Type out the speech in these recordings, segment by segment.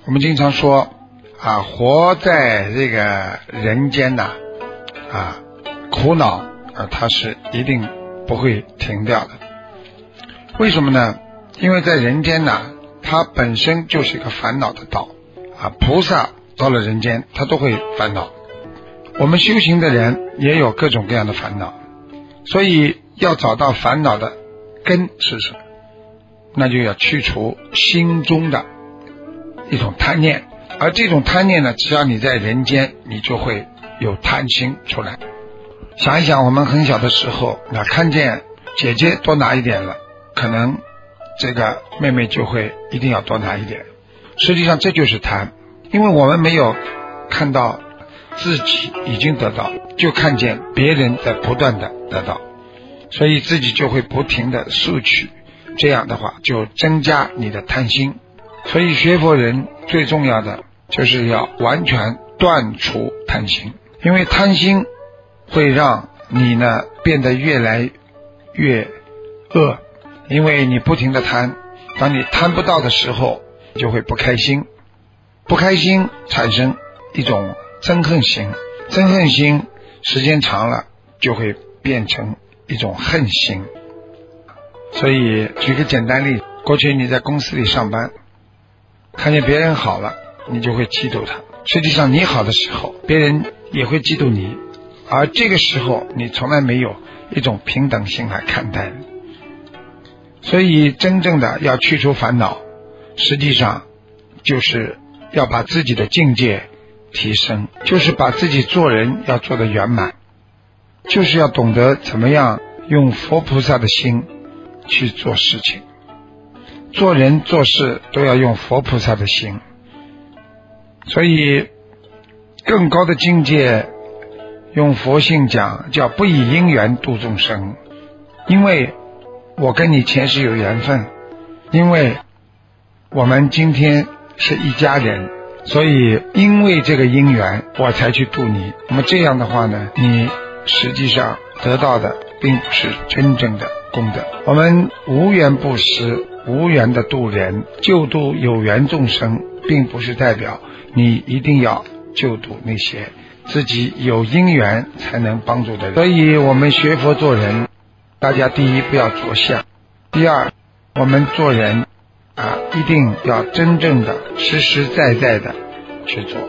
我们经常说活在这个人间呐，苦恼它是一定不会停掉的。为什么呢？因为在人间呐，它本身就是一个烦恼的道菩萨到了人间他都会烦恼，我们修行的人也有各种各样的烦恼，所以要找到烦恼的根是什么，那就要去除心中的一种贪念。而这种贪念呢，只要你在人间，你就会有贪心出来。想一想，我们很小的时候看见姐姐多拿一点了，可能这个妹妹就会一定要多拿一点。实际上这就是贪，因为我们没有看到自己已经得到，就看见别人在不断的得到，所以自己就会不停的索取，这样的话就增加你的贪心。所以学佛人最重要的就是要完全断除贪心，因为贪心会让你呢变得越来越恶，因为你不停的贪，当你贪不到的时候就会不开心，不开心产生一种憎恨心，憎恨心时间长了就会变成一种恨心。所以举个简单例子，过去你在公司里上班，看见别人好了你就会嫉妒他，实际上你好的时候别人也会嫉妒你，而这个时候你从来没有一种平等心来看待。所以真正的要去除烦恼，实际上就是要把自己的境界提升，就是把自己做人要做得圆满，就是要懂得怎么样用佛菩萨的心去做事情，做人做事都要用佛菩萨的心。所以更高的境界，用佛性讲叫不以因缘度众生，因为我跟你前世有缘分，因为我们今天是一家人，所以因为这个因缘我才去度你。那么这样的话呢，你实际上得到的并不是真正的功德。我们无缘布施，无缘的度人，救度有缘众生，并不是代表你一定要救度那些自己有因缘才能帮助的人。所以我们学佛做人，大家第一不要着相，第二我们做人一定要真正的实实在在的去做。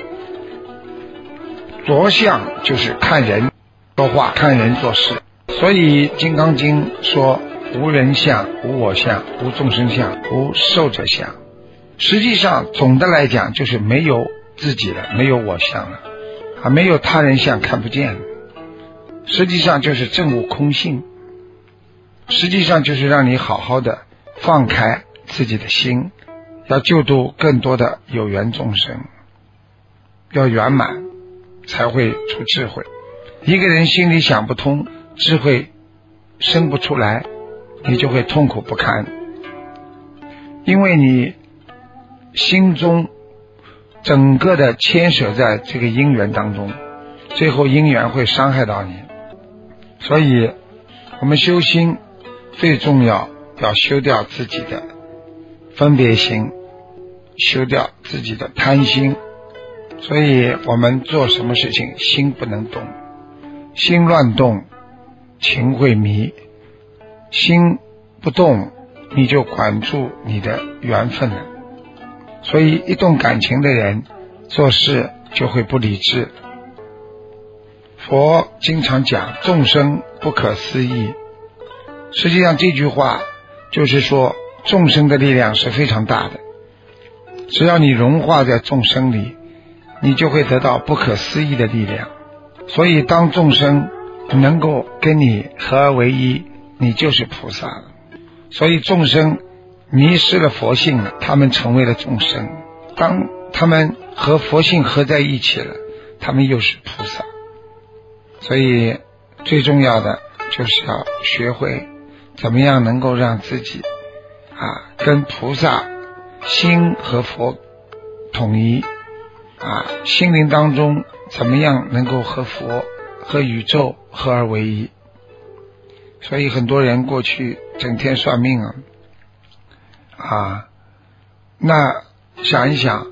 着相就是看人说话，看人做事。所以《金刚经》说无人相，无我相，无众生相，无寿者相。实际上总的来讲就是没有自己了，没有我相了没有他人相看不见了。实际上就是证悟空性，实际上就是让你好好的放开自己的心，要救度更多的有缘众生，要圆满才会出智慧。一个人心里想不通，智慧生不出来，你就会痛苦不堪，因为你心中整个的牵扯在这个因缘当中，最后因缘会伤害到你。所以我们修心最重要修掉自己的分别心，修掉自己的贪心。所以我们做什么事情心不能动，心乱动情会迷，心不动你就管住你的缘分了。所以一动感情的人做事就会不理智。佛经常讲众生不可思议，实际上这句话就是说众生的力量是非常大的，只要你融化在众生里，你就会得到不可思议的力量。所以当众生能够跟你合而为一，你就是菩萨了。所以众生迷失了佛性了，他们成为了众生，当他们和佛性合在一起了，他们又是菩萨。所以最重要的就是要学会怎么样能够让自己跟菩萨心和佛统一心灵当中怎么样能够和佛和宇宙合而为一。所以很多人过去整天算命那想一想，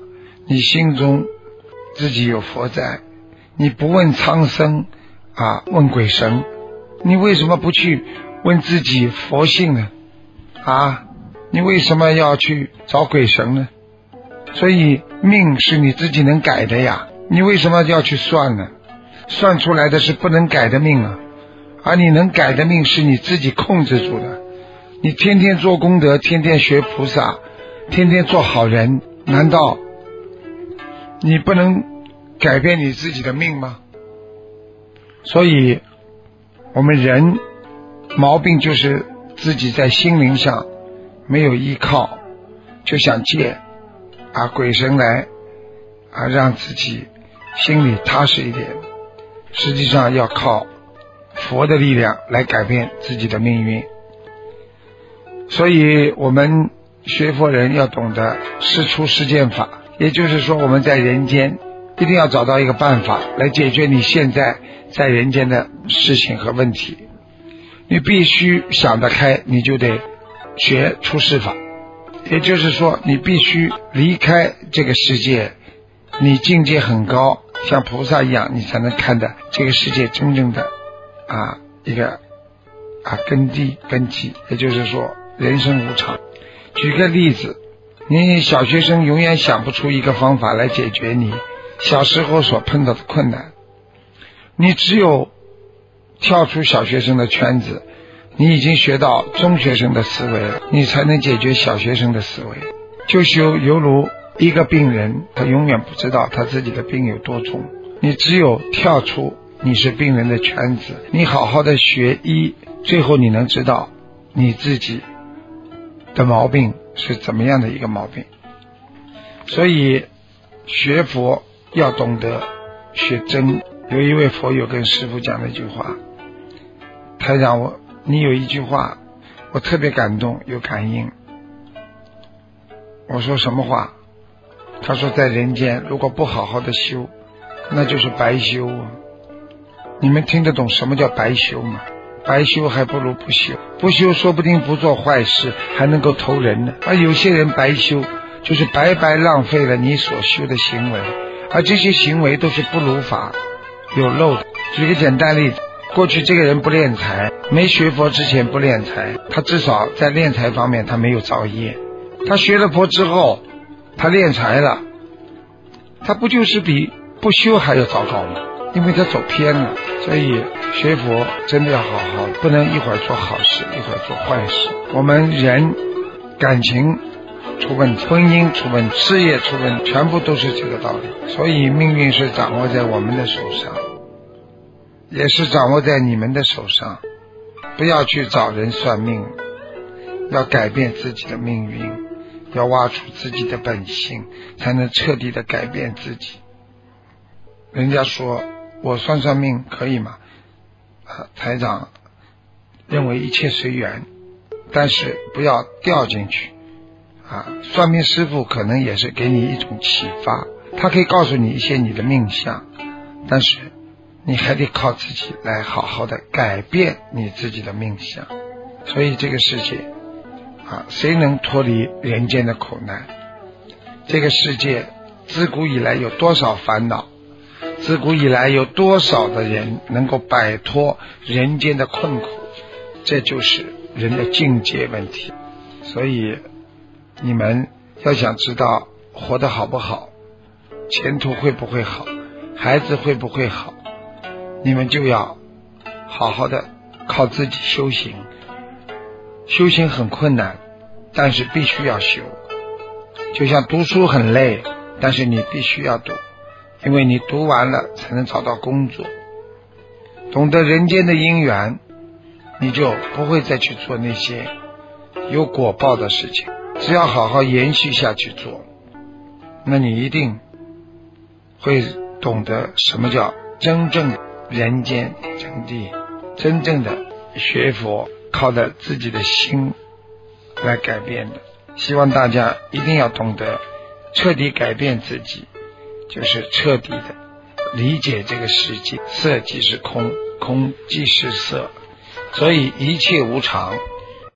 你心中自己有佛在，你不问苍生问鬼神，你为什么不去问自己佛性呢？你为什么要去找鬼神呢？所以命是你自己能改的呀，你为什么要去算呢？算出来的是不能改的命而你能改的命是你自己控制住的。你天天做功德，天天学菩萨，天天做好人，难道你不能改变你自己的命吗？所以我们人毛病就是自己在心灵上没有依靠，就想借鬼神来让自己心里踏实一点，实际上要靠佛的力量来改变自己的命运。所以我们学佛人要懂得事出世间法，也就是说我们在人间一定要找到一个办法来解决你现在在人间的事情和问题。你必须想得开，你就得学出世法，也就是说你必须离开这个世界，你境界很高，像菩萨一样，你才能看到这个世界真正的一个根基，也就是说人生无常。举个例子，你小学生永远想不出一个方法来解决你小时候所碰到的困难，你只有跳出小学生的圈子，你已经学到中学生的思维了，你才能解决小学生的思维。就犹如一个病人，他永远不知道他自己的病有多重，你只有跳出你是病人的圈子，你好好的学医，最后你能知道你自己的毛病是怎么样的一个毛病。所以学佛要懂得学真。有一位佛友跟师父讲了一句话，台长，你有一句话我特别感动，有感应。我说什么话？他说在人间如果不好好的修，那就是白修。你们听得懂什么叫白修吗？白修还不如不修，不修说不定不做坏事还能够投人呢。而有些人白修就是白白浪费了你所修的行为，而这些行为都是不如法有漏的。举个简单例子，过去这个人不敛财，没学佛之前不敛财，他至少在敛财方面他没有造业。他学了佛之后他敛财了，他不就是比不修还要糟糕吗？因为他走偏了。所以学佛真的要好好，不能一会儿做好事一会儿做坏事。我们人感情出问题，婚姻出问题，事业出问题，全部都是这个道理。所以命运是掌握在我们的手上，也是掌握在你们的手上。不要去找人算命，要改变自己的命运，要挖出自己的本性，才能彻底的改变自己。人家说我算算命可以吗？台长认为一切随缘，但是不要掉进去。算命师傅可能也是给你一种启发，他可以告诉你一些你的命相，但是你还得靠自己来好好的改变你自己的命相。所以这个世界谁能脱离人间的苦难？这个世界自古以来有多少烦恼，自古以来有多少的人能够摆脱人间的困苦，这就是人的境界问题。所以你们要想知道活得好不好，前途会不会好，孩子会不会好，你们就要好好的靠自己修行。修行很困难，但是必须要修。就像读书很累，但是你必须要读，因为你读完了才能找到工作。懂得人间的因缘，你就不会再去做那些有果报的事情。只要好好延续下去做，那你一定会懂得什么叫真正的人间真谛。真正的学佛靠着自己的心来改变的。希望大家一定要懂得彻底改变自己，就是彻底的理解这个世界，色即是空，空即是色，所以一切无常。